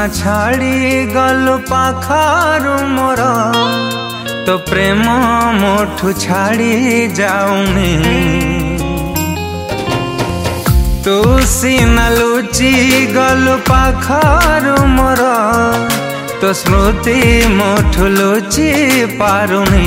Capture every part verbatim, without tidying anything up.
सीना छाड़ी गलु पाखारु मोर तो प्रेम मोठू छाड़ी जाऊनी। तू सीना लुची गलु पाखारु मोर तो स्मृति मोठू लुची पारुनी।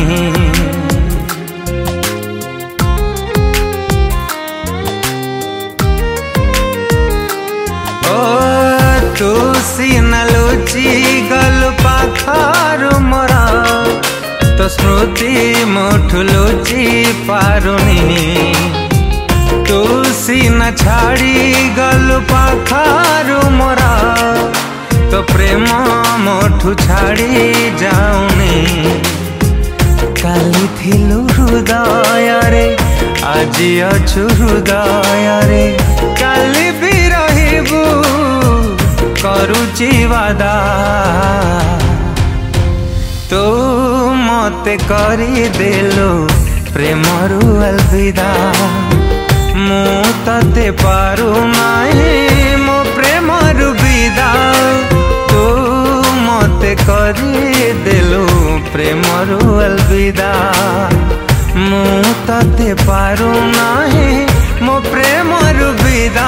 तू सीना लुची गलु पाखारु मोर तो स्मृति मोठू लुची पारुनी। तू सीना छाड़ी गलु पाखारु मोर तो प्रेम मोठू छाड़ी जाऊनी। काली थिलु हृदय रे आजी अछु हृदय रे काली भी रहिबू करुची वादा। तू मते करी देलु प्रेमरु अलविदा। मु तते पारु नाही मो प्रेमरु विदा। तू मते करी देलु प्रेमरु अलविदा। मु तते पारु नाही मो प्रेमरु विदा।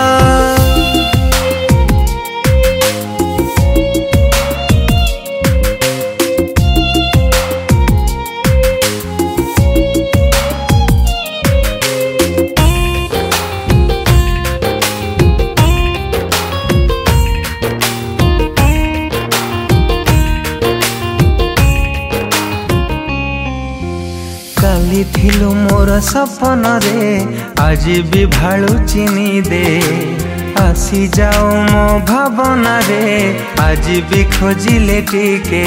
काली थिलु मोर सपन रे आज भी भालू चिनी दे। आसी जाओ मो भावना रे आज भी खोजिले टिके।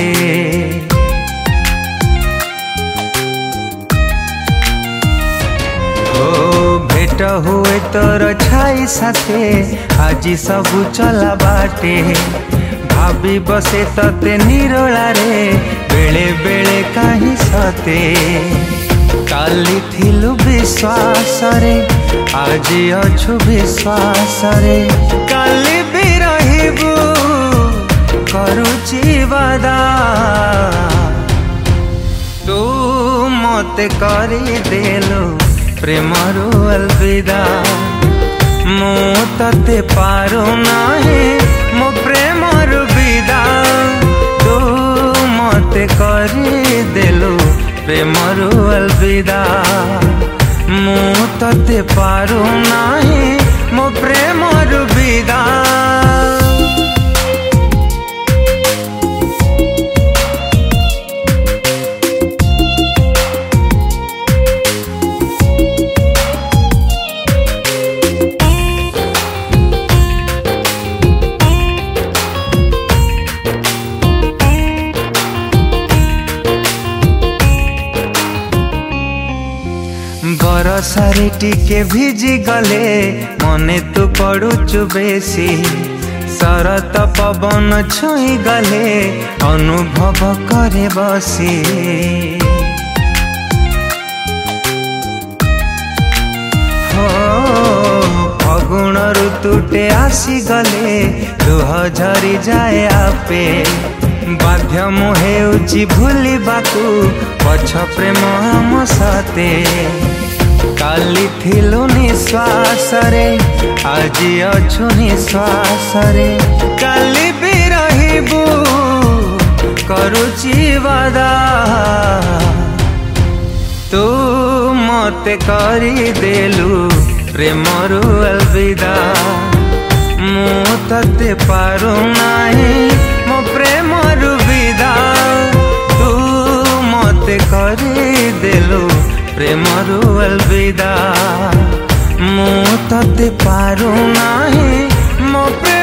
ओ भेट हुए तोर छाई साथे आज सबू चला बाटे। भाभी बसे तते निरोला रे बेले बेले कहीं सते। काली थिलु विश्वास रे आज अछु विश्वास रे काली भी रहिबू करुची वादा। तू मते करी देलु प्रेमरु अलविदा। मु तते पारु नाही मो प्रेमरु विदा। तू मते करी देलु प्रेमरु अलविदा। मु तते पारु नाही मो प्रेमरु विदा। बरसारे टिके भिजी गले मने तू पड़ुचु बेसी। शरत पवन छुई गले अनुभव करे बसी। हो फगुण ऋतुटे आसी गले लुह झरी जाए आपे। बाध्य मुहेउची भूलिबाकू पछ प्रेम हम सते। काली थिलु निश्वास रे आज अछु निश्वास रे काली भी रहिबू करुची वादा। तू मते करी देलु प्रेमरु अलविदा। मु तते पारु नाही मो प्रेमरु विदा। तू मते करी देलु प्रेमरु अलविदा। मु तते पारु नाही मो